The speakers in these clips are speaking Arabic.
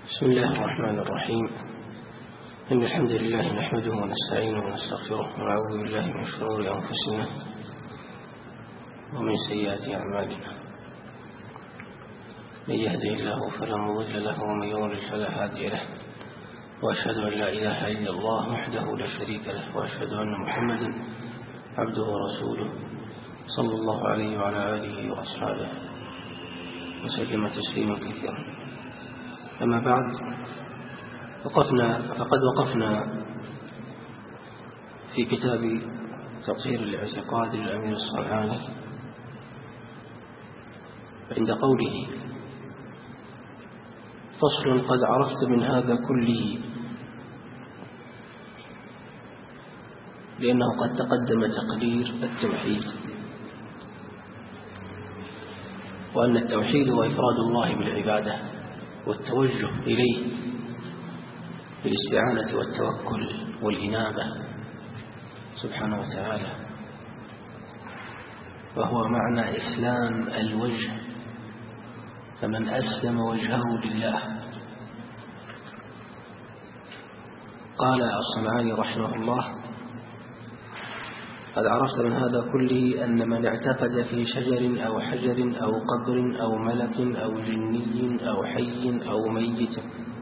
بسم الله الرحمن الرحيم. إن الحمد لله نحمده ونستعينه ونستغفره ونعوذ بالله من شرور أنفسنا ومن سيئات أعمالنا. من يهده الله فلا مضل له ومن يضلل فلا هادي له، وأشهد أن لا إله إلا الله وحده لا شريك له، وأشهد أن محمدا عبده ورسوله صلى الله عليه وعلى آله وأصحابه وسلم تسليما كثيرا. أما بعد، فقد وقفنا في كتاب تطهير الاعتقاد للأمير الصنعاني عند قوله: فصل: قد عرفت من هذا كله، لأنه قد تقدم تقرير التوحيد، وأن التوحيد هو إفراد الله بالعبادة والتوجه إليه بالاستعانة والتوكل والإنابة سبحانه وتعالى، وهو معنى إسلام الوجه، فمن أسلم وجهه لله. قال الصنعاني رحمه الله: قد عرفت من هذا كله أن من اعتقد في شجر أو حجر أو قبر أو ملك أو جني أو حي أو ميت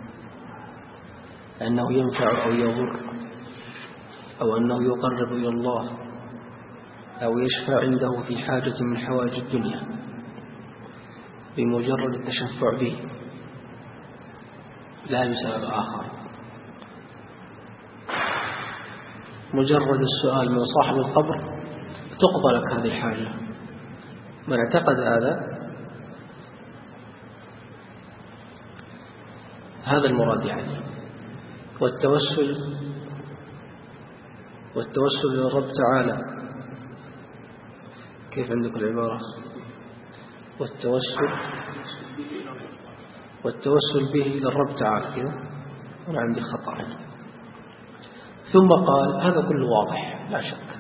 أنه ينفع أو يضر، أو أنه يقرب إلى الله، أو يشفع عنده في حاجة من حوائج الدنيا بمجرد التشفع به لا بسبب آخر، مجرد السؤال من صاحب القبر تقبل لك هذه الحاجة، من اعتقد هذا المراد يعني. والتوسل للرب تعالى، كيف عندك العبارة؟ والتوسل به للرب تعالى كذا، أنا عندي خطأ يعني. ثم قال: هذا كله واضح لا شك،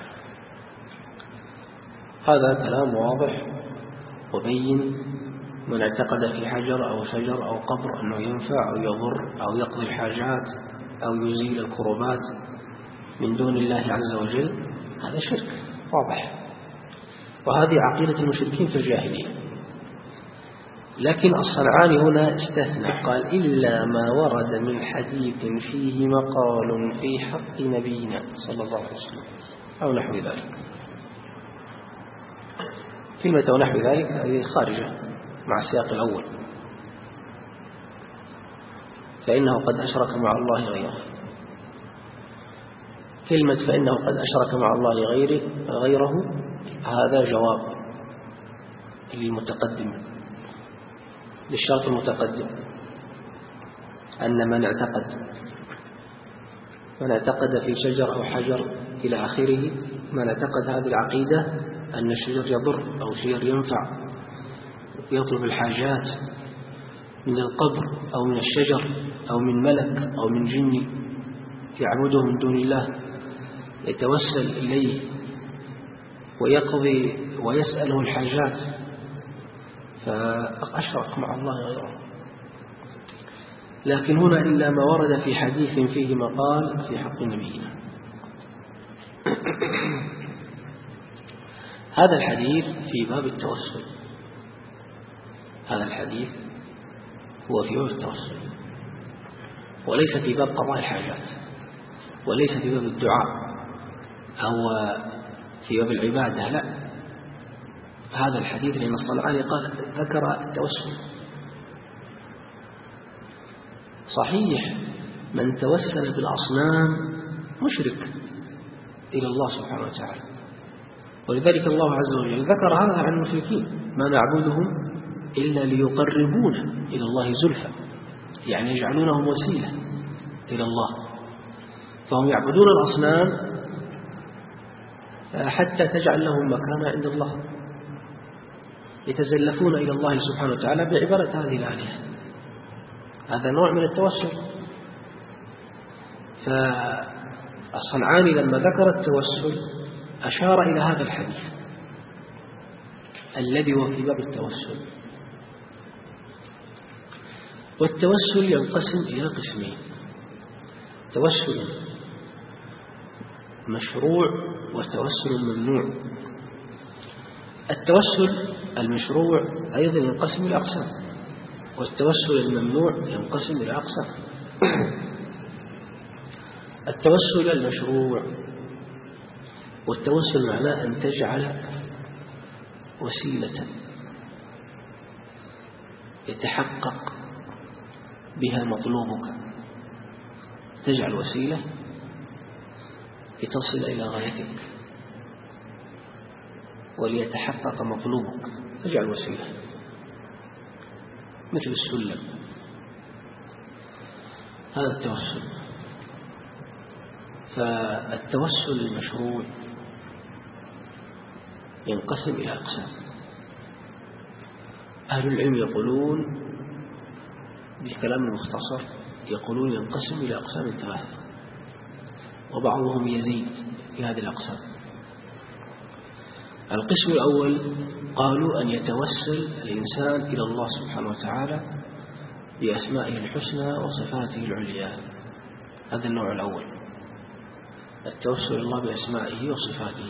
هذا كلام واضح وبين. من اعتقد في حجر أو شجر أو قبر أنه ينفع أو يضر أو يقضي الحاجات أو يزيل الكربات من دون الله عز وجل، هذا شرك واضح، وهذه عقيدة المشركين في الجاهلية. لكن الصنعاني هنا استثنى، قال: إلا ما ورد من حديث فيه مقال في حق نبينا صلى الله عليه وسلم أو نحو ذلك. كلمة أو نحو ذلك هذه خارجة مع السياق الأول، فإنه قد أشرك مع الله غيره. كلمة فإنه قد أشرك مع الله غيره هذا جواب للمتقدم، للشرط المتقدم، أن من اعتقد في شجر أو حجر إلى آخره، من اعتقد هذه العقيدة أن الشجر يضر أو شجر ينفع، يطلب الحاجات من القبر أو من الشجر أو من ملك أو من جني يعبده من دون الله، يتوسل إليه ويقضي ويسأله الحاجات، فأشرك مع الله غيره. لكن هنا إلا ما ورد في حديث فيه مقال في حق نبينا. هذا الحديث في باب التوسل، هذا الحديث هو في باب التوسل، وليس في باب قضاء الحاجات، وليس في باب الدعاء أو في باب العبادة، لا. هذا الحديث لأن الصنعاني قال ذكر التوسل. صحيح من توسل بالأصنام مشرك إلى الله سبحانه وتعالى، ولذلك الله عز وجل ذكر هذا عن المشركين: ما نعبدهم إلا ليقربونا إلى الله زلفى، يعني يجعلونهم وسيلة إلى الله، فهم يعبدون الأصنام حتى تجعل لهم مكانا عند الله، يتزلفون إلى الله سبحانه وتعالى بعبارة هذه الآلهة. هذا نوع من التوسل. فالصنعاني لما ذكر التوسل أشار إلى هذا الحديث الذي هو في باب التوسل. والتوسل ينقسم إلى قسمين: توسل مشروع وتوسل ممنوع. التوسل المشروع أيضا ينقسم إلى أقسام، والتوسل الممنوع ينقسم إلى أقسام. التوسل المشروع، والتوسل معناه أن تجعل وسيلة يتحقق بها مطلوبك، تجعل وسيلة لتصل إلى غايتك وليتحقق مطلوبك، تجعل وسيلة مثل السلم، هذا التوسل. فالتوسل المشروع ينقسم إلى أقسام. أهل العلم يقولون بكلام مختصر، يقولون ينقسم إلى أقسام ثلاثة، وبعضهم يزيد في هذه الأقسام. القسم الأول قالوا أن يتوسل الإنسان إلى الله سبحانه وتعالى بأسمائه الحسنى وصفاته العليا، هذا النوع الأول، التوسل إلى الله بأسمائه وصفاته.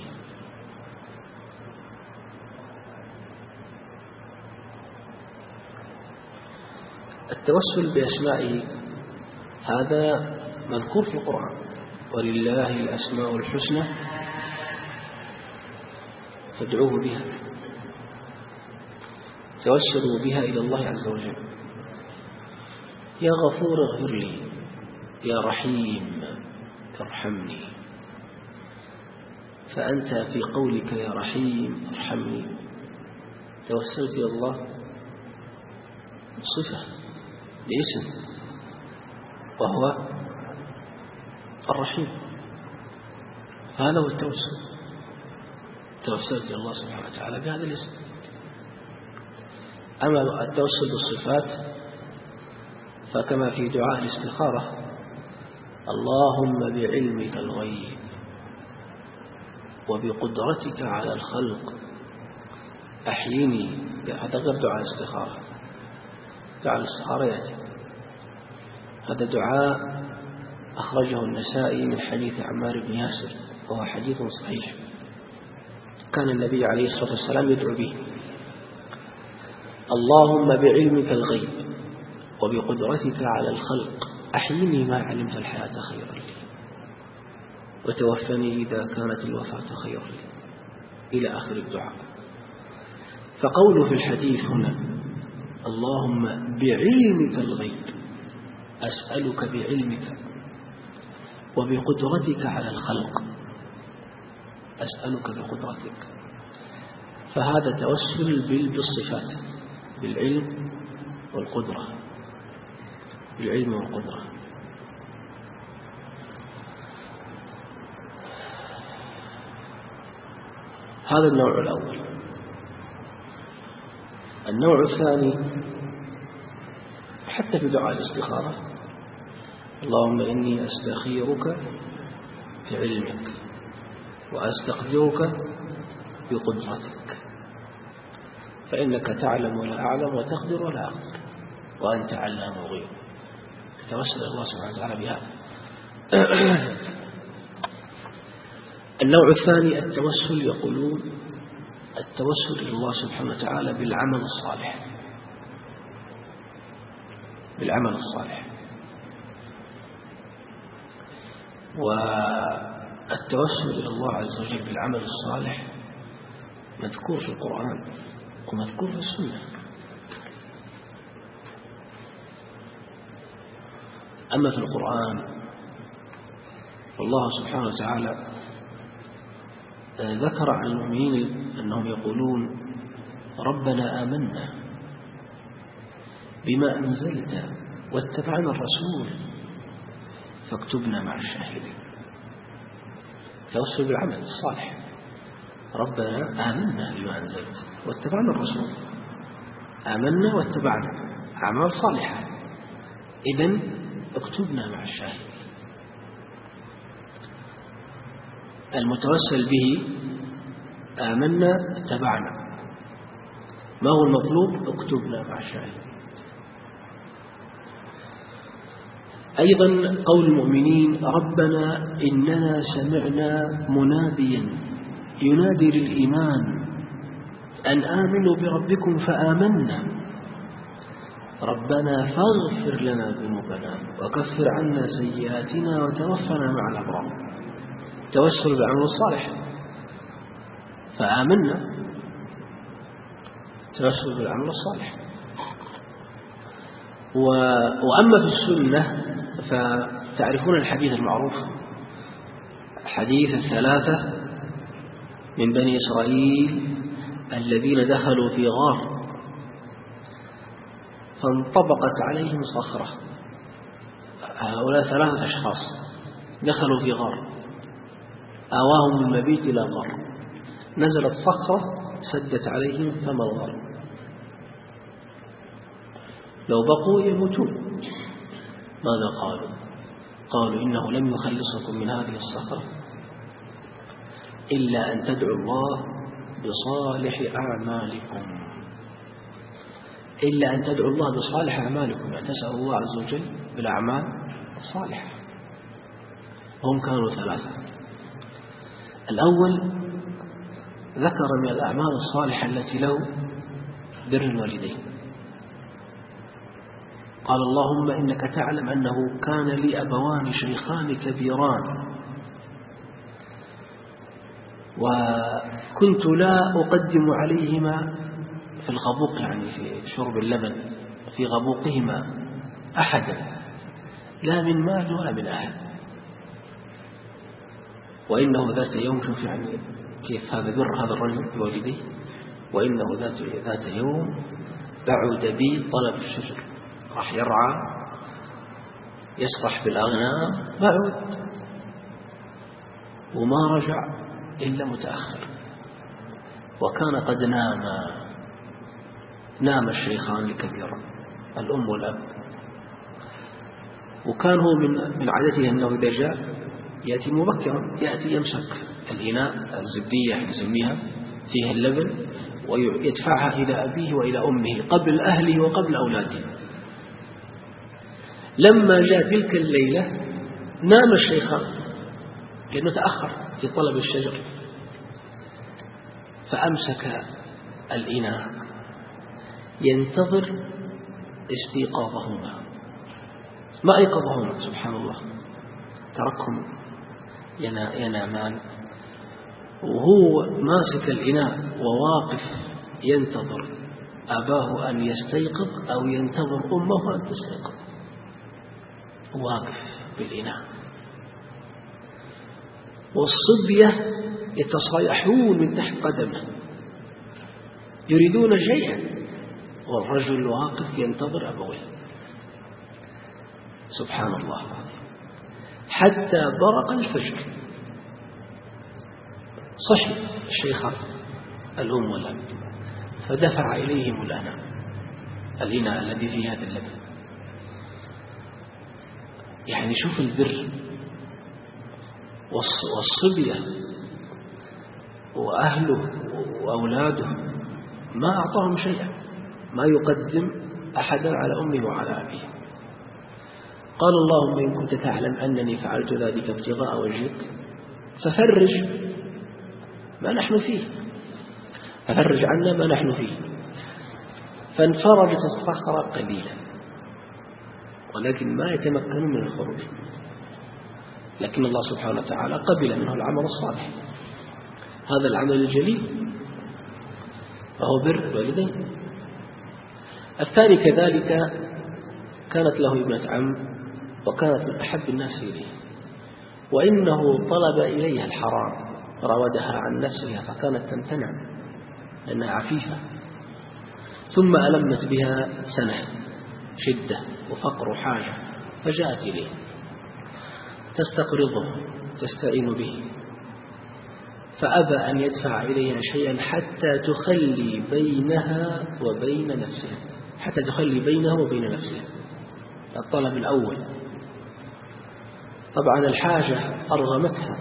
التوسل بأسمائه هذا مذكور في القرآن: ولله الأسماء الحسنى فادعوه بها، توسلوا بها إلى الله عز وجل. يا غفور اغفر لي، يا رحيم ارحمني. فأنت في قولك يا رحيم ارحمني توسلت إلى الله بصفة، باسم، وهو الرحيم، هذا هو التوسل. توسلت إلى الله سبحانه وتعالى بهذا الاسم. أما التوسل بالصفات فكما في دعاء الاستخارة: اللهم بعلمك الغيب وبقدرتك على الخلق أحيني. هذا غير دعاء الاستخارة. دعاء الاستخارة يأتي، هذا دعاء أخرجه النسائي من حديث عمار بن ياسر، وهو حديث صحيح، كان النبي عليه الصلاة والسلام يدعو به: اللهم بعلمك الغيب وبقدرتك على الخلق أحيني ما علمت الحياة خيرا لي، وتوفني إذا كانت الوفاة خيرا لي، إلى آخر الدعاء. فقوله في الحديث هنا: اللهم بعلمك الغيب، أسألك بعلمك وبقدرتك على الخلق، أسألك بقدرتك، فهذا توسل بالصفات، بالعلم والقدرة، بالعلم والقدرة. هذا النوع الأول. النوع الثاني حتى في دعاء الاستخارة: اللهم إني أستخيرك بعلمك وأستقدرك بقدرتك، فإنك تعلم ولا أعلم وتقدر ولا أقدر وأنت علام الغيوب. تتوسل الله سبحانه وتعالى بهذا. النوع الثاني التوسل، يقولون التوسل إلى الله سبحانه وتعالى بالعمل الصالح، بالعمل الصالح. والتوسل إلى الله عز وجل بالعمل الصالح مذكور في القرآن ومذكور في السنة. أما في القرآن الله سبحانه وتعالى ذكر عن المؤمنين أنهم يقولون: ربنا آمنا بما أنزلت واتبعنا الرسول فاكتبنا مع الشاهدين. توسل بالعمل الصالح: ربنا آمنا بما أنزلت واتبعنا الرسول، آمنا واتبعنا، أعمال صالحة، إذن اكتبنا مع الشاهدين. المتوسل به آمنا اتبعنا، ما هو المطلوب؟ اكتبنا مع الشاهدين. أيضا قول المؤمنين ربنا إننا سمعنا مناديا ينادي للإيمان أن آمنوا بربكم فآمنا ربنا فاغفر لنا ذنوبنا وكفر عنا سيئاتنا وتوفنا مع الأبرار. توسل بالعمل الصالح فآمنا، توسل بالعمل الصالح. وأما في السنة فتعرفون الحديث المعروف، حديث الثلاثة من بني إسرائيل الذين دخلوا في غار فانطبقت عليهم صخرة. هؤلاء 3 أشخاص دخلوا في غار آواهم المبيت إلى غار، نزلت صخرة سدت عليهم فم الغار، لو بقوا يموتون. ماذا قالوا؟ قالوا إنه لم يخلصكم من هذه الصخرة إلا أن تدعوا الله بصالح أعمالكم، إلا أن تدعوا الله بصالح أعمالكم، يعني تسأل الله عز وجل بالأعمال الصالحة. هم كانوا 3. الأول ذكر من الأعمال الصالحة التي له بر الوالدين، قال اللهم إنك تعلم أنه كان لي أبوان شيخان كبيران وكنت لا أقدم عليهما في الغبوق، يعني في شرب اللبن، في غبوقهما أحدا لا من مال ولا من أهل. وإنه ذات يوم، شوف يعني كيف هذا بر هذا الرجل بوالديه، وإنه ذات يوم بعد بي طلب الشجر، راح يرعى يسرح بالأغنام، بعد وما رجع إلا متأخر، وكان قد نام الشيخان الكبيران الأم والأب. وكان هو من عادته أنه إذا جاء يأتي مبكرا، يأتي يمسك الإناء الزبدية يسميها فيها اللبن ويدفعها إلى أبيه وإلى أمه قبل أهله وقبل أولاده. لما جاء تلك الليلة نام الشيخان لأنه تأخر في طلب الشجر، فأمسك الإناء ينتظر استيقاظهما، ما أيقظهما سبحان الله، تركهم ينامان، وهو ماسك الإناء وواقف ينتظر أباه أن يستيقظ أو ينتظر أمه أن تستيقظ، واقف بالإناء. والصبية يتصايحون من تحت قدمه يريدون شيئا، والرجل واقف ينتظر أبويه. سبحان الله، حتى برق الفجر صحي الشيخان الأم والأب، فدفع إليهم الإناء الذي فيه هذا اللبن. يعني شوف البر والصبية وأهله وأولاده، ما أعطاهم شيئا، ما يقدم أحدا على أمه وعلى أبيه. قال اللهم إن كنت تعلم أنني فعلت ذلك ابتغاء وجهك ففرج ما نحن فيه، ففرج عنا ما نحن فيه. فانفرجت الصخرة قليلا، ولكن ما يتمكنون من الخروج. لكن الله سبحانه وتعالى قبل منه العمل الصالح، هذا العمل الجليل فهو بر الوالدين. الثاني كذلك كانت له ابنة عم وكانت من أحب الناس إليه، وإنه طلب إليها الحرام راودها عن نفسها فكانت تمتنع لأنها عفيفة، ثم ألمت بها سنة شدة وفقر وحاجة، فجاءت إليه تستقرضه تستعين به، فأبى أن يدفع إليها شيئا حتى تخلي بينها وبين نفسها، حتى تخلي بينها وبين نفسها. الطلب الأول طبعا الحاجة أرغمتها،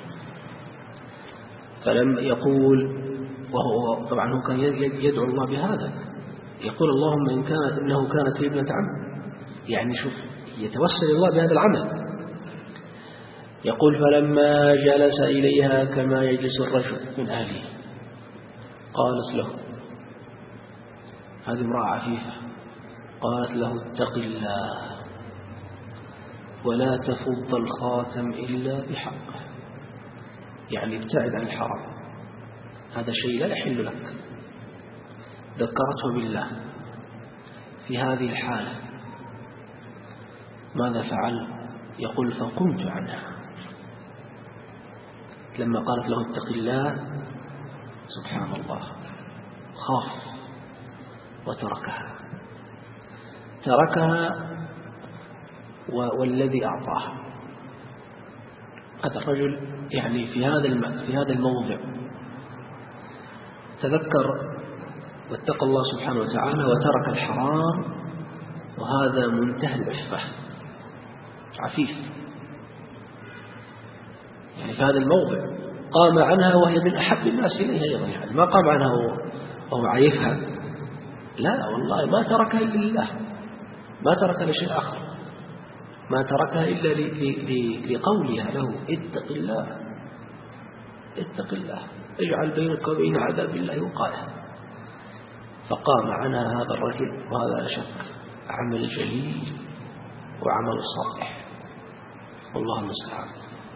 فلم يقول، وهو طبعا هو كان يدعو الله بهذا، يقول اللهم إنه كانت لي ابنة عم، يعني شوف يتوسل الله بهذا العمل. يقول فلما جلس إليها كما يجلس الرجل من أهله قالت له، هذه امرأة عفيفة، قالت له اتق الله ولا تفض الخاتم إلا بحقه، يعني ابتعد عن الحرام، هذا شيء لا يحل لك. ذكرته بالله في هذه الحالة، ماذا فعل؟ يقول فقمت عنها لما قالت له اتق الله، سبحان الله خاف وتركها، والذي أعطاه هذا الرجل يعني في هذا الموضع تذكر واتقى الله سبحانه وتعالى وترك الحرام، وهذا منتهى العفة، عفيف. يعني في هذا الموضع قام عنها وهي من أحب الناس إليه أيضا، يعني ما قام عنها وهو عيفها، لا والله ما تركها إلا لله، ما تركها لشيء آخر، ما تركها إلا لقولها له اتق الله، اتق الله اجعل بينك وبين عذاب الله وقاية. فقام عنها هذا الرجل، وهذا لا شك عمل جليل وعمل صالح، والله المستعان.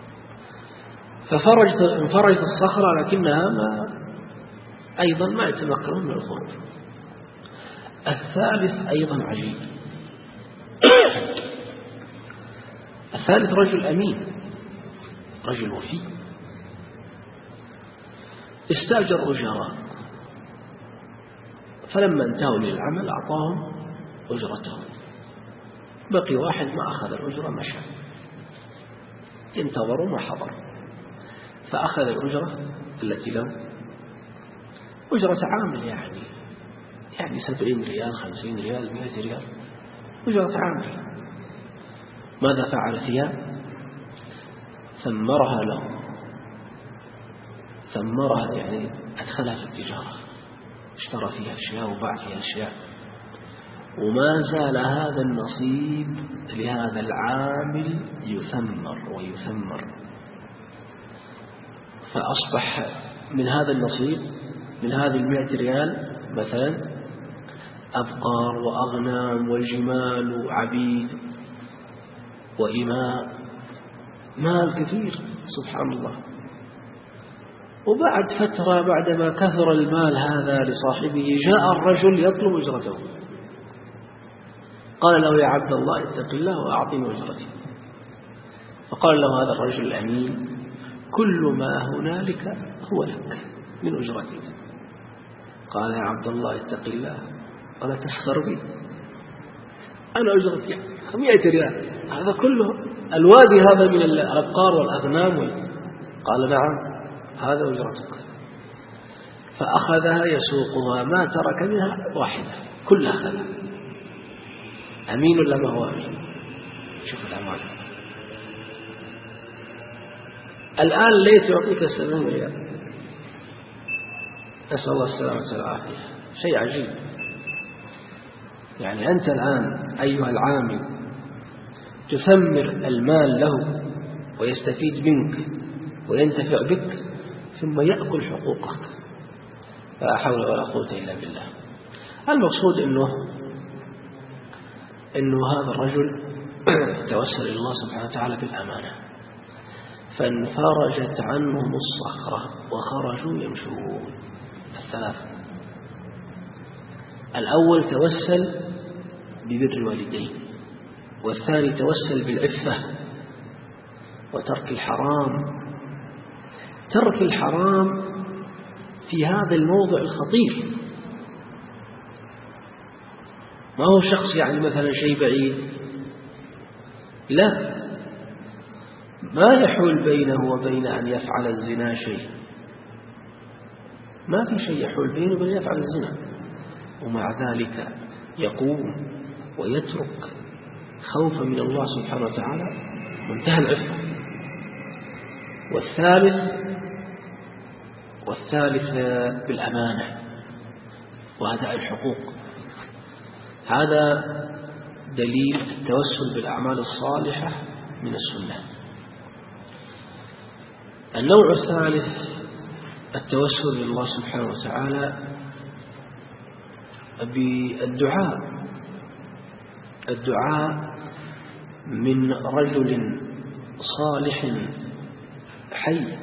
انفرجت الصخرة، لكنها أيضا ما يتمكنون من الخروج. الثالث أيضا عجيب، الثالث رجل أمين، رجل وفي، استأجر أجراء، فلما انتهوا من العمل أعطاهم أجرتهم، بقي واحد ما أخذ الأجرة مشى، انتظروا ما حضروا، فأخذ الأجرة التي له أجرة عامل، يعني 70 ريال 50 ريال 100 ريال أجرة عامل. ماذا فعل فيها؟ ثمرها له، ثمرها يعني أدخلها في التجارة، اشترى فيها أشياء وباع فيها أشياء، وما زال هذا النصيب لهذا العامل يثمر ويثمر، فأصبح من هذا النصيب من هذه 100 ريال مثلا أبقار وأغنام وجمال وعبيد وإماء، مال كثير سبحان الله. وبعد فترة بعدما كثر المال هذا لصاحبه، جاء الرجل يطلب أجرته، قال له يا عبد الله اتق الله وأعطني أجرتي. فقال له هذا الرجل الأمين كل ما هنالك هو لك من أجرتي. قال يا عبد الله اتق الله ولا تسخر بي، أنا أجرتي 100 ريال، هذا كله الوادي هذا من الأبقار والأغنام. قال نعم هذا أجرتك. فأخذها يسوقها، ما ترك منها واحدة، كلها أخذها. أمين ولا ما هو أمين؟ شوف الأمان. الآن ليت يعطيك 70 ريال، نسأل الله السلامة والعافية، شيء عجيب. يعني أنت الآن أيها العامل تثمر المال له ويستفيد منك وينتفع بك، ثم يأكل حقوقك، لا حول ولا قوة إلا بالله. المقصود إنه هذا الرجل توسل إلى الله سبحانه وتعالى بالأمانة، فانفرجت عنهم الصخرة وخرجوا يمشون. الثلاثة، الأول توسل ببر الوالدين، والثاني توسل بالعفة وترك الحرام. ترك الحرام في هذا الموضع الخطير، ما هو شخص يعني مثلا شيء بعيد، لا، ما يحول بينه وبين أن يفعل الزنا شيء، ما في شيء يحول بينه وبين يفعل الزنا، ومع ذلك يقوم ويترك خوفا من الله سبحانه وتعالى، منتهى العفة. والثالث بالأمانة وأداء الحقوق، هذا دليل التوسل بالأعمال الصالحة من السنة. النوع الثالث التوسل لله سبحانه وتعالى الدعاء من رجل صالح حي،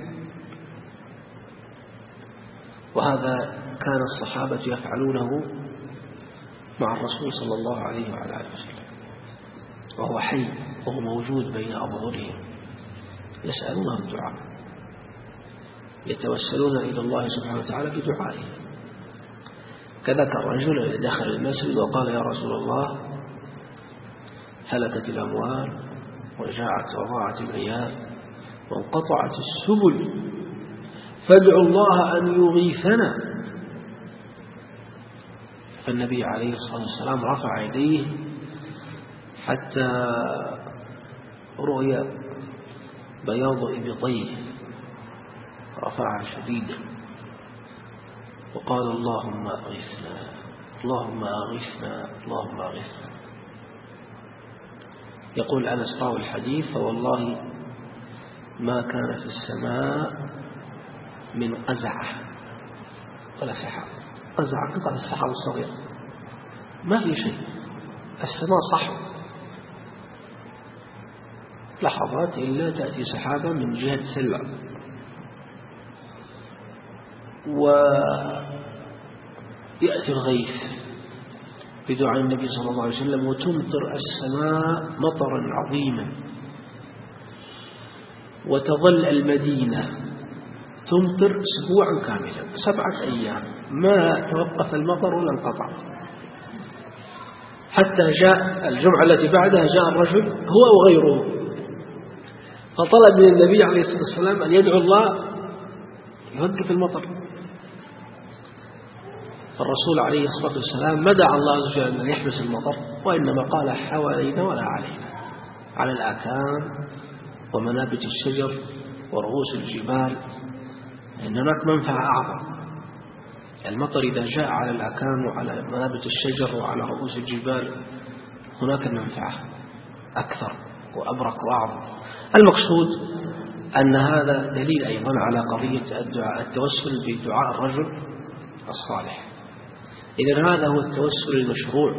وهذا كان الصحابة يفعلونه مع الرسول صلى الله عليه وعلى آله وسلم وهو حي وهو موجود بين أظهرهم، يسألونه الدعاء، يتوسلون إلى الله سبحانه وتعالى بدعائه. كذلك الرجل الذي دخل المسجد وقال يا رسول الله هلكت الأموال وجاعت وضاعت العيال وانقطعت السبل فادعوا الله أن يغيثنا. فالنبي عليه الصلاة والسلام رفع يديه حتى رؤي بياض إبطيه، رفعها شديدا وقال اللهم أغثنا اللهم أغثنا اللهم أغثنا. يقول أنس راوي الحديث فوالله ما كان في السماء من قزعة ولا سحاب. قزعة قطع السحاب الصغير، ما في شيء، السماء صحو لحظات إلا تأتي سحابة من جهة سلة ويأتي الغيث بدعاء النبي صلى الله عليه وسلم وتمطر السماء مطرا عظيما، وتظل المدينة تمطر أسبوعا كاملا 7 أيام ما توقف المطر ولا انقطع، حتى جاء الجمعة التي بعدها جاء الرجل هو وغيره فطلب من النبي عليه الصلاة والسلام أن يدعو الله يوقف المطر. فالرسول عليه الصلاة والسلام ما دعا الله عز وجل أن يحبس المطر، وإنما قال حوالينا ولا علينا، على الآكام ومنابت الشجر ورؤوس الجبال، إن هناك منفعة أعظم. المطر إذا جاء على الآكام وعلى منابت الشجر وعلى رؤوس الجبال هناك المنفعة أكثر وأبرك وأعظم. المقصود أن هذا دليل أيضا على قضية التوسل بدعاء الرجل الصالح. إذن هذا هو التوسل المشروع.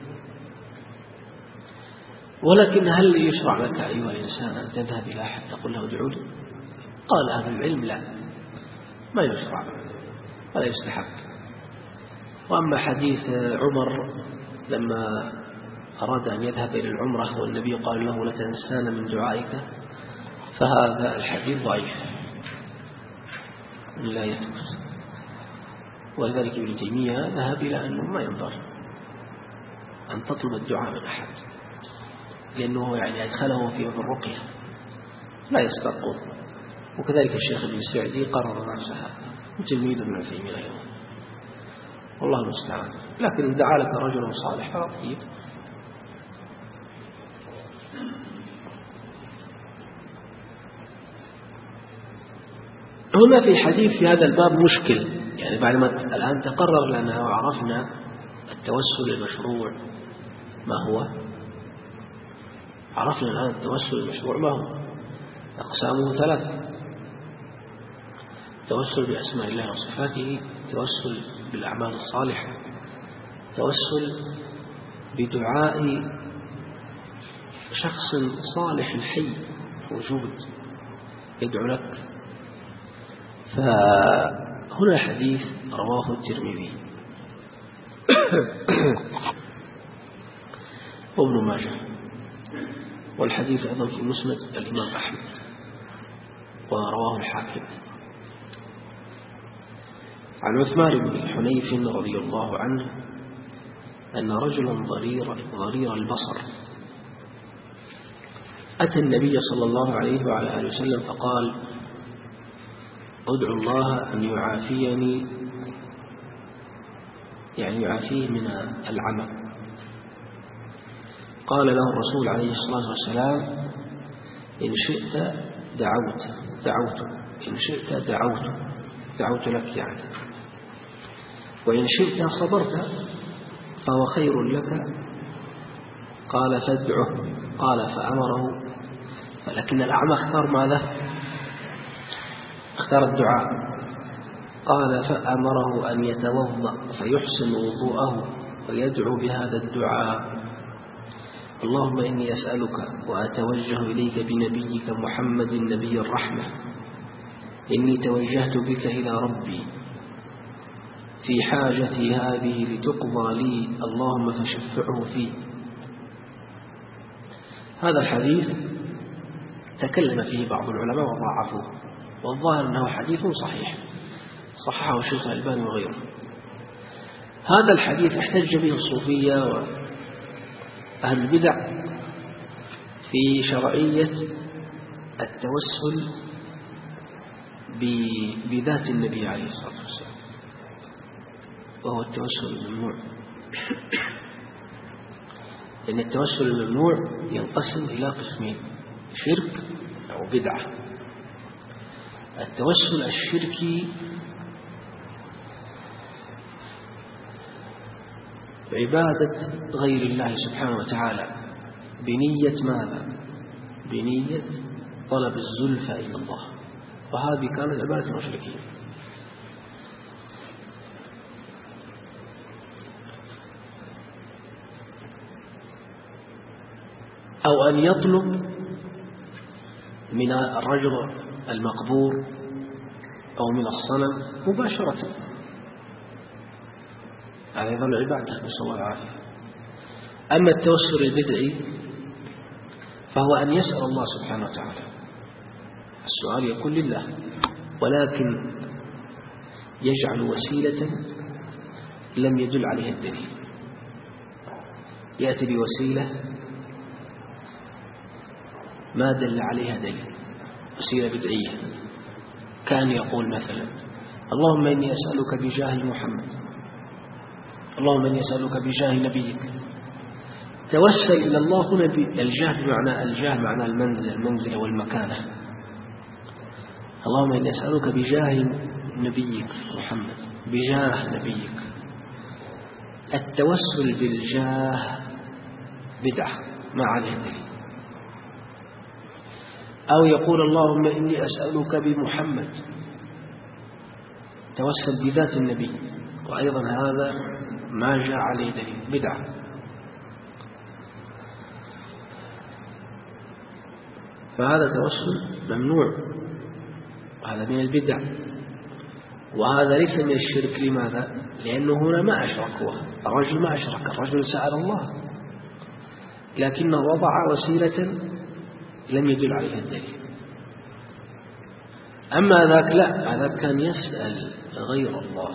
ولكن هل يشرع لك أيها الإنسان أن تذهب إلى أحد تقول له ادعو لي؟ قال أهل العلم لا، ما يشرع ولا يستحب. وأما حديث عمر لما أراد أن يذهب إلى العمرة والنبي قال له لا تنسانا من دعائك، فهذا الحديث ضعيف لا يثبت. ولذلك ابن تيمية ذهب إلى أنه ما ينظر أن تطلب الدعاء من أحد، لأنه يعني أدخله في الرقية لا يستقون. وكذلك الشيخ ابن السعدي قرر نفس هذا، وتلميذ ابن تيمية أيضا، والله المستعان. لكن إن دعا لك رجل صالح فلا طيب. هنا في حديث في هذا الباب مشكل، يعني بعد ما الآن تقرر لنا وعرفنا التوسل المشروع ما هو، عرفنا الآن التوسل المشروع ما هو، أقسامه 3: توسل بأسماء الله وصفاته، توسل بالأعمال الصالحة، توسل بدعاء شخص صالح حي موجود يدعو لك. فهنا حديث رواه الترمذي وابن ماجه، والحديث أيضا في مسند الإمام أحمد ورواه الحاكم عن عثمان بن حنيف رضي الله عنه أن رجلا ضرير البصر أتى النبي صلى الله عليه وعلى آله وسلم فقال ادعو الله أن يعافيني، يعني يعافيه من العمى. قال له الرسول عليه الصلاة والسلام إن شئت دعوت إن شئت دعوت لك يعني، وإن شئت صبرت فهو خير لك. قال فادعه، قال فأمره، ولكن الأعمى اختار ماذا؟ اختار الدعاء. قال فأمره أن يتوضأ فيحسن وضوءه ويدعو بهذا الدعاء: اللهم إني أسألك وأتوجه إليك بنبيك محمد نبي الرحمة، إني توجهت بك إلى ربي في حاجتي هذه لتقضى لي، اللهم فشفعه فيه. هذا الحديث تكلم فيه بعض العلماء وضاعفوه، والظاهر أنه حديث صحيح صححه الشيخ الألباني وغيره. هذا الحديث احتج به الصوفية وأهل البدع في شرعية التوسل بذات النبي عليه الصلاة والسلام، وهو التوسل الممنوع. لأن التوسل الممنوع ينقسم إلى قسمين: شرك أو بدعة. التوسل الشركي عبادة غير الله سبحانه وتعالى بنية ماذا؟ بنية طلب الزلفى إلى الله، وهذه كانت عبادة المشركين. أو أن يطلب من الرجل المقبور أو من الصنم مباشرة، هذا يظل عبادة، نسأل الله العافية. أما التوسل البدعي فهو أن يسأل الله سبحانه وتعالى، السؤال يكون لله، ولكن يجعل وسيلة لم يدل عليها الدليل، يأتي بوسيلة ما دل عليها دليل، وسيلة بدعية. كان يقول مثلا: اللهم إني أسألك بجاه محمد، اللهم إني أسألك بجاه نبيك. توسل إلى الله هنا الجاه معنى المنزل والمكانة. اللهم إني أسألك بجاه نبيك محمد، بجاه نبيك. التوسل بالجاه بدعة ما عليه دليل. أو يقول: اللهم إني أسألك بمحمد، توسل بذات النبي، وأيضا هذا ما جاء عليه دليل، بدعة. فهذا توسل ممنوع، وهذا من البدع، وهذا ليس من الشرك. لماذا؟ لأنه هنا ما أشرك، هو الرجل ما أشرك، الرجل سأل الله، لكنه وضع وسيلة لم يدل عليها الدليل. أما ذاك لا، هذا كان يسأل غير الله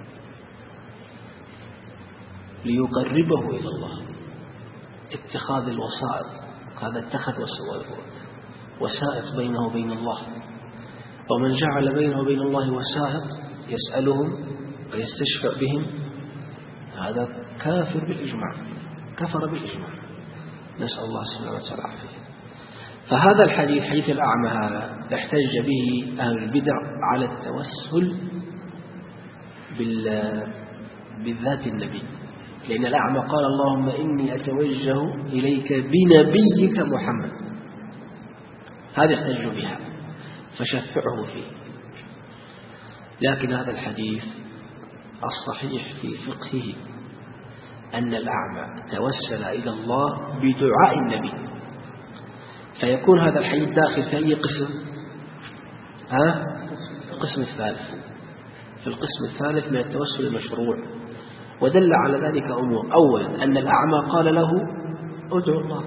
ليقربه إلى الله، اتخاذ الوسائط. هذا اتخذ وسائط بينه وبين الله، ومن جعل بينه وبين الله وسائط يسألهم ويستشفع بهم هذا كافر بالإجماع، كفر بالإجماع، نسأل الله السلامة والعافية. فهذا الحديث، حديث الأعمى هذا، احتج به أهل البدع على التوسل بالذات النبي، لأن الأعمى قال: اللهم إني أتوجه إليك بنبيك محمد، هذا احتج بها فشفعه فيه. لكن هذا الحديث الصحيح في فقهه أن الأعمى توسل إلى الله بدعاء النبي، فيكون هذا الحديث داخل في أي قسم؟ القسم الثالث، في القسم الثالث من التوسل المشروع. ودل على ذلك أمور: أولا أن الأعمى قال له: ادعو الله،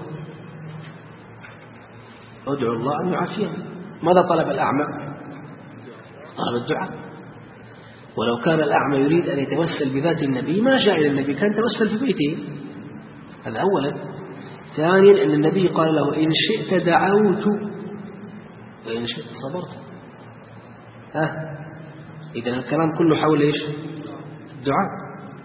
ادعو الله أن يعافيني. ماذا طلب الأعمى؟ طلب الدعاء. ولو كان الأعمى يريد أن يتوسل بذات النبي ما جاء إلى النبي، كان توسل في بيته. هذا أولا. ثانيا أن النبي قال له: إن شئت دعوت وإن شئت صبرت. إذن الكلام كله حول إيش؟ الدعاء.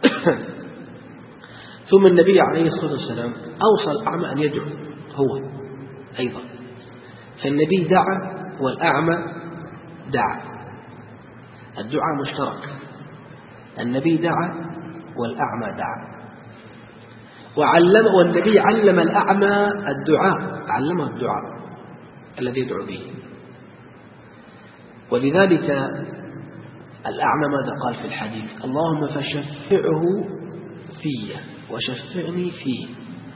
ثم النبي عليه الصلاة والسلام أوصى الأعمى أن يدعو هو أيضا، فالنبي دعا والأعمى دعا، الدعاء مشترك، النبي دعا والأعمى دعا. والنبي علم الأعمى الدعاء، علمه الدعاء الذي يدعو به. ولذلك الأعمى ماذا قال في الحديث؟ اللهم فشفعه في وشفعني فيه،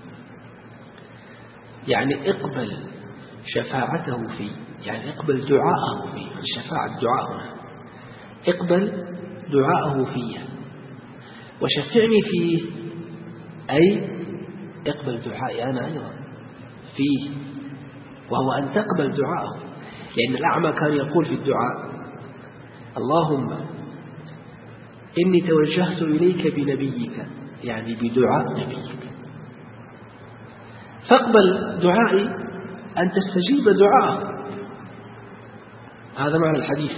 يعني اقبل شفاعته فيه، يعني اقبل دعاءه فيه. الشفاعة الدعاء هنا، اقبل دعاءه فيه وشفعني فيه، أي اقبل دعائي أنا أيضا فيه، وهو أن تقبل دعاءه. لأن الأعمى كان يقول في الدعاء اللهم إني توجهت إليك بنبيك، يعني بدعاء نبيك، فاقبل دعائي أن تستجيب دعاءه. هذا معنى الحديث.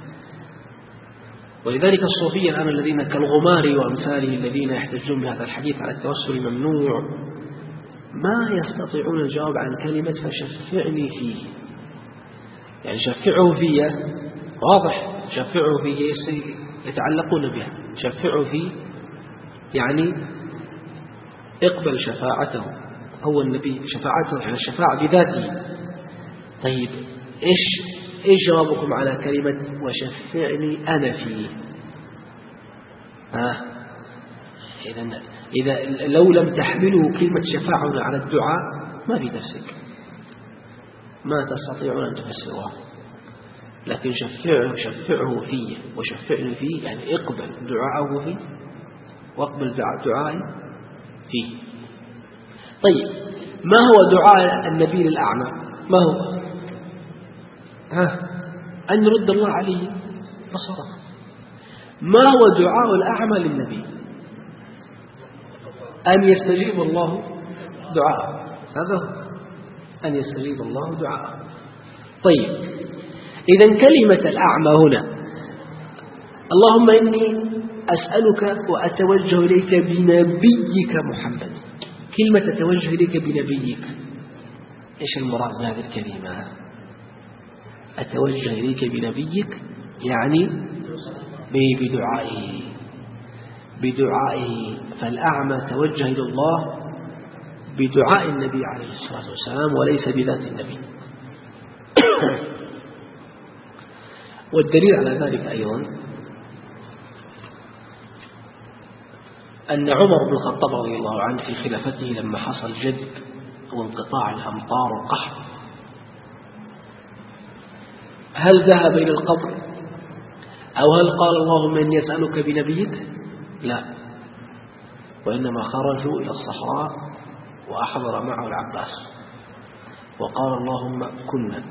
ولذلك الصوفية الآن الذين كالغماري وأمثاله الذين يحتجون بهذا الحديث على التوسل ممنوع، ما يستطيعون الجواب عن كلمة فشفعني فيه. يعني شفعه فيه واضح، شفعه فيه يتعلقون بها، شفعه فيه يعني اقبل شفاعته، هو النبي شفاعته، يعني الشفاعة بذاته. طيب إيش جوابكم على كلمة وشفعني أنا فيه؟ إذا لو لم تحملوا كلمة شفاعة على الدعاء ما في تفسير، ما تستطيعون أن تفسروها. لكن شفعه فيه وشفعني فيه، يعني اقبل دعاءه فيه واقبل دعائي فيه. طيب ما هو دعاء النبي للأعمى؟ ما هو؟ أن يرد الله عليه بصره. ما هو دعاء الأعمى للنبي؟ أن يستجيب الله دعاءه، هذا هو، أن يستجيب الله دعاءه. طيب إذن كلمة الأعمى هنا اللهم إني أسألك وأتوجه إليك بنبيك محمد، كلمة أتوجه إليك بنبيك، إيش المراد بهذه الكلمة؟ أتوجه إليك بنبيك يعني بدعائه. فالأعمى توجه إلى الله بدعاء النبي عليه الصلاة والسلام وليس بذات النبي. والدليل على ذلك أيضا أن عمر بن الخطاب رضي الله عنه في خلافته لما حصل جذب وانقطاع الأمطار وقحط، هل ذهب إلى القبر أو هل قال اللهم إني أسألك بنبيك؟ لا، وإنما خرجوا إلى الصحراء وأحضر معه العباس وقال اللهم كنا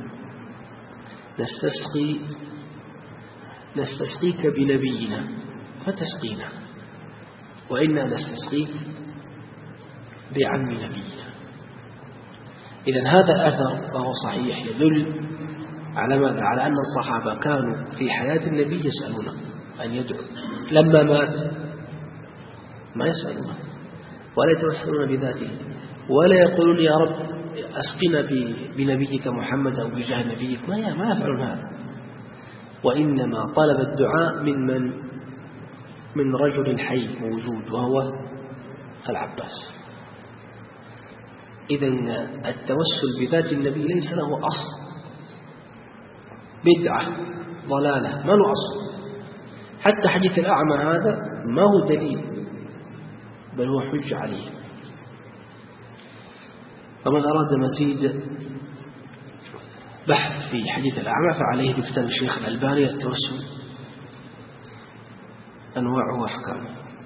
نستسقيك بنبينا فتسقينا، وإنا نستسقيك بعم نبينا. إذن هذا أثر وهو صحيح يدل على ماذا؟ على أن الصحابة كانوا في حياة النبي يسألونه أن يدعو، لما مات ما يسألونه ولا يتوسلون بذاته ولا يقولون يا رب أسقنا بنبيك محمد أو بجاه نبيك، ما يفعلون هذا، وإنما طلب الدعاء من رجل حي موجود وهو العباس. إذن التوسل بذات النبي ليس له أصل، بدعة ضلالة ما له أصل. حتى حديث الأعمى هذا ما هو دليل بل هو حجة عليه. ومن أراد مزيد بحث في حديث الأعمى فعليه بكتاب الشيخ الألباني التوسل أنواعه وأحكامه.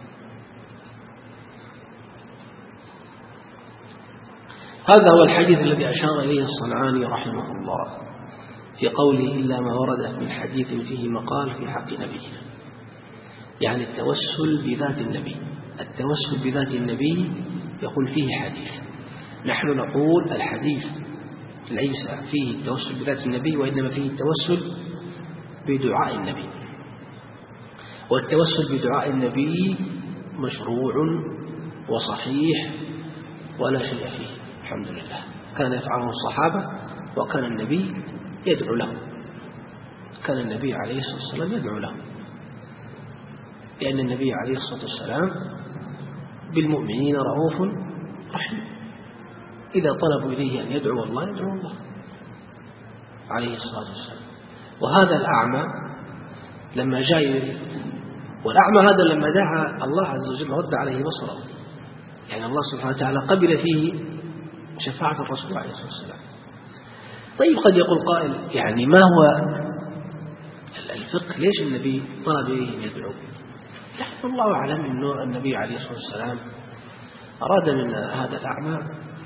هذا هو الحديث الذي أشار إليه الصنعاني رحمه الله في قوله إلا ما ورد من حديث فيه مقال في حق نبينا، يعني التوسل بذات النبي. التوسل بذات النبي يقول فيه حديث، نحن نقول الحديث ليس فيه التوسل بذات النبي، وإنما فيه التوسل بدعاء النبي. والتوسل بدعاء النبي مشروع وصحيح ولا شيء فيه الحمد لله، كان يفعله الصحابة وكان النبي يدعو له، كان النبي عليه الصلاة والسلام يدعو له، لأن النبي عليه الصلاة والسلام بالمؤمنين رؤوف رحيم، إذا طلبوا إليه أن يدعو الله يدعو الله عليه الصلاة والسلام. وهذا الأعمى لما جاء، والأعمى هذا لما دعا الله عز وجل رد عليه بصره، يعني الله سبحانه وتعالى قبل فيه شفاعة الرسول عليه الصلاة والسلام. طيب قد يقول قائل يعني ما هو الفقه، ليش النبي طلب إليه أن يدعو؟ نحن الله أعلم أنه النبي عليه الصلاة والسلام أراد من هذا الأعمى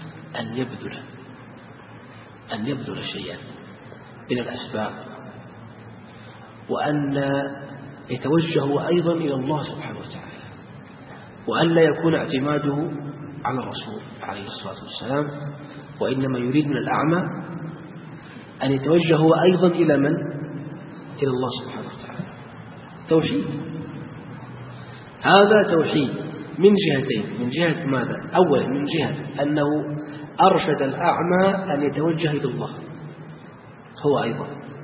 أن يبذل شيئا من الأسباب، وأن يتوجه أيضا إلى الله سبحانه وتعالى، وأن لا يكون اعتماده على الرسول عليه الصلاة والسلام، وإنما يريد من الأعمى أن يتوجه أيضا إلى من؟ إلى الله سبحانه وتعالى. توحيد، هذا توحيد من جهتين. من جهة ماذا؟ أولا من جهة أنه أرشد الأعمى أن يتوجه إلى الله هو أيضا.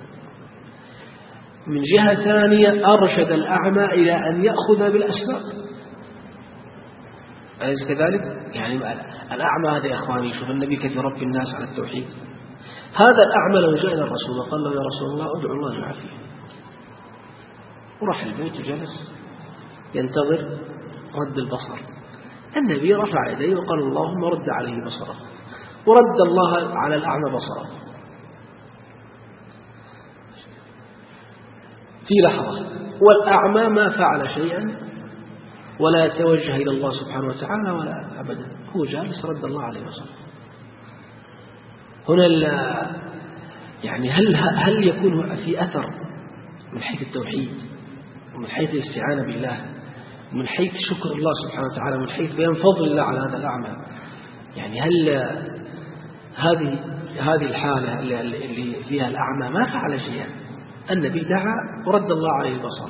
من جهة ثانية أرشد الأعمى إلى أن يأخذ بالأسباب، أليس كذلك؟ يعني الأعمى هذا يا أخواني، شوف النبي كيف يربي الناس على التوحيد. هذا الأعمى لو جاء إلى الرسول وقال له يا رسول الله أدعو الله العافية، وراح البيت وجلس ينتظر رد البصر، النبي رفع يديه وقال اللهم رد عليه بصره، ورد الله على الأعمى بصره في لحظة، والأعمى ما فعل شيئا ولا يتوجه إلى الله سبحانه وتعالى ولا أبدا، هو جالس رد الله عليه بصره. هنا يعني هل يكون في أثر من حيث التوحيد، ومن حيث الاستعانة بالله، من حيث شكر الله سبحانه وتعالى، من حيث بيان فضل الله على هذا الأعمى؟ يعني هل هذه الحالة اللي فيها الأعمى ما فعل شيئا، النبي دعا ورد الله عليه البصر،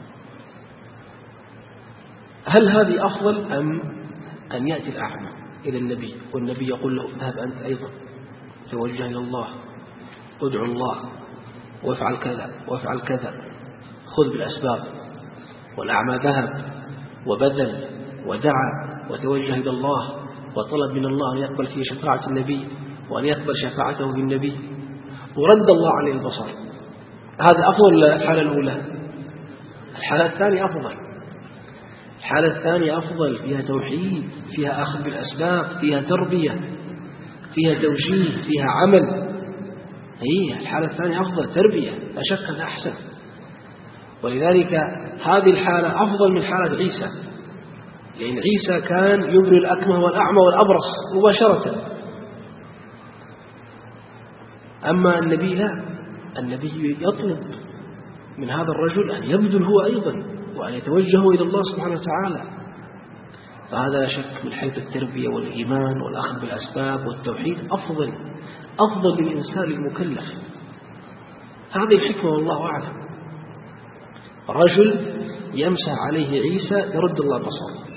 هل هذه أفضل أم أن يأتي الأعمى إلى النبي والنبي يقول له اذهب أنت أيضا توجه إلى الله، ادعو الله وافعل كذا وافعل كذا، خذ بالأسباب، والأعمى ذهب وبذل ودعا وتوجه إلى الله وطلب من الله أن يقبل فيه شفاعة النبي وأن يقبل شفاعته بالنبي، ورد الله عليه البصر. هذا أفضل الحالة الأولى. الحالة الثانية أفضل، الحالة الثانية أفضل، فيها توحيد، فيها أخذ بالأسباب، فيها تربية، فيها توجيه، فيها عمل. هي الحالة الثانية أفضل، تربية لا شك أنها أحسن. ولذلك هذه الحالة أفضل من حالة عيسى، لأن عيسى كان يبرئ الأكمه والأعمى والأبرص مباشرة، أما النبي لا، النبي يطلب من هذا الرجل أن يبذل هو أيضا وأن يتوجه إلى الله سبحانه وتعالى. فهذا لا شك من حيث التربية والإيمان والأخذ بالأسباب والتوحيد أفضل للإنسان المكلف. هذه الحكمة والله أعلم. رجل يمسح عليه عيسى يرد الله بصره،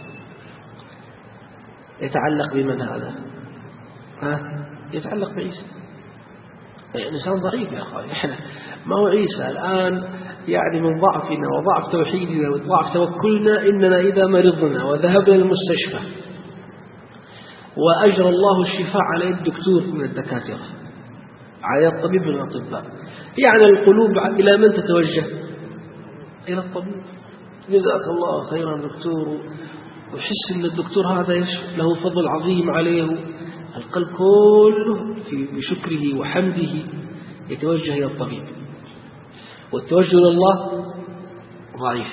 يتعلق بمن هذا؟ يتعلق بعيسى. إنسان ضعيف يا أخواني، إحنا ما هو عيسى الآن يعني من ضعفنا وضعف توحيدنا وضعف توكلنا إننا إذا مرضنا وذهبنا للمستشفى وأجرى الله الشفاء على يد دكتور من الدكاترة، على يد طبيب من الأطباء، يعني القلوب إلى من تتوجه؟ إلى الطبيب. جزاك الله خيرا دكتور، ويحس أن الدكتور هذا له فضل عظيم عليه، القلب كله بشكره وحمده يتوجه إلى الطبيب، والتوجه إلى الله ضعيف.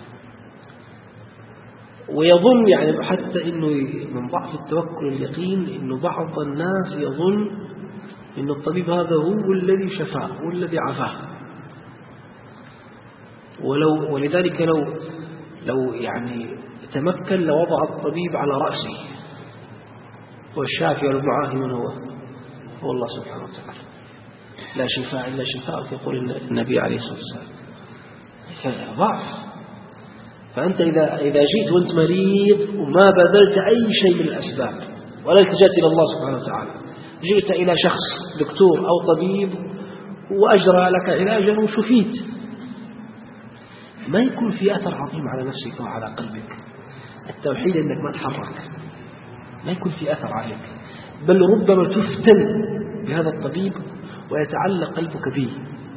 ويظن يعني حتى إنه من ضعف التوكل اليقين إنه بعض الناس يظن إن الطبيب هذا هو الذي شفاه، هو الذي عافاه. ولذلك لو يعني تمكن لوضع الطبيب على رأسه، والشافي والمعافي من هو الله سبحانه وتعالى. لا شفاء إلا شفاء يقول النبي عليه الصلاة والسلام. ضعف. فأنت إذا جئت وأنت مريض وما بذلت أي شيء من الأسباب ولا التجأت إلى الله سبحانه وتعالى، جئت إلى شخص دكتور أو طبيب وأجرى لك علاجا وشفيت، ما يكون في أثر عظيم على نفسك وعلى قلبك. التوحيد أنك ما تحرك، ما يكون في أثر عليك، بل ربما تفتن بهذا الطبيب ويتعلق قلبك به.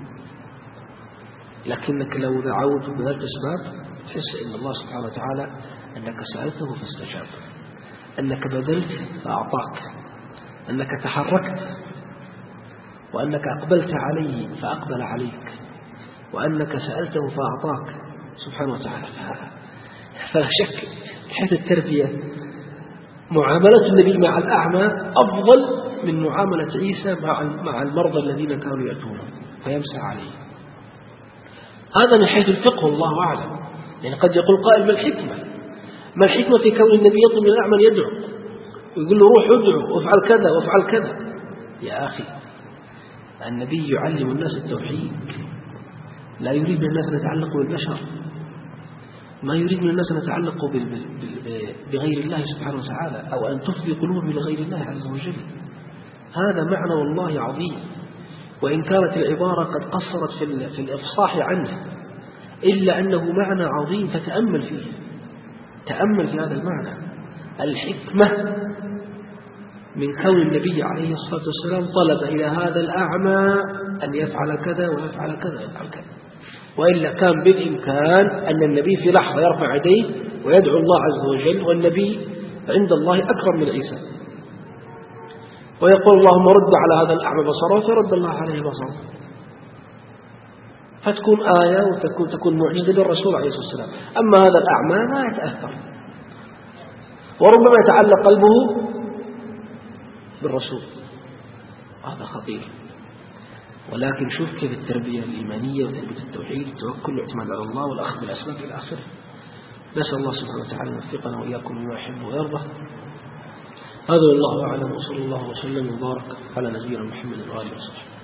لكنك لو دعوت بهذا الأسباب تحس أن الله سبحانه وتعالى أنك سألته فاستجاب، أنك بذلت فأعطاك، أنك تحركت، وأنك أقبلت عليه فأقبل عليك، وأنك سألته فأعطاك سبحانه وتعالى. فلا شك حيث التربية معاملة النبي مع الأعمى أفضل من معاملة عيسى مع المرضى الذين كانوا يأتونه فيمسح عليه. هذا من حيث الفقه والله أعلم. يعني قد يقول قائل ما الحكمة في كون النبي يطلب من الأعمى يدعو ويقول له روح ادعو وافعل كذا وافعل كذا؟ يا أخي النبي يعلم الناس التوحيد، لا يريد من الناس أن يتعلقوا بالبشر، ما يريد من الناس أن يتعلقوا بغير الله سبحانه وتعالى أو أن تفضي قلوبهم لغير الله عز وجل. هذا معنى والله عظيم، وإن كانت العبارة قد قصرت في الإفصاح عنه إلا أنه معنى عظيم، فتأمل فيه، تأمل في هذا المعنى. الحكمة من كون النبي عليه الصلاة والسلام طلب إلى هذا الأعمى أن يفعل كذا ويفعل كذا ويفعل كذا، وإلا كان بالإمكان أن النبي في لحظة يرفع يديه ويدعو الله عز وجل، والنبي عند الله أكرم من عيسى، ويقول اللهم رد على هذا الأعمى بصره فرد الله عليه بصره، فتكون آية وتكون معجزة للرسول عليه الصلاة والسلام. أما هذا الأعمى ما يتأثر، وربما يتعلق قلبه بالرسول، هذا خطير. ولكن شوف كيف التربية الإيمانية وتربية التوحيد والتوكل والاعتماد على الله والأخذ بالأسباب إلى آخره. نسأل الله سبحانه وتعالى أن يوفقنا وإياكم لما يحب ويرضى. هذا والله أعلم، وصلى الله وسلم وبارك على نبينا محمد وآله وصحبه.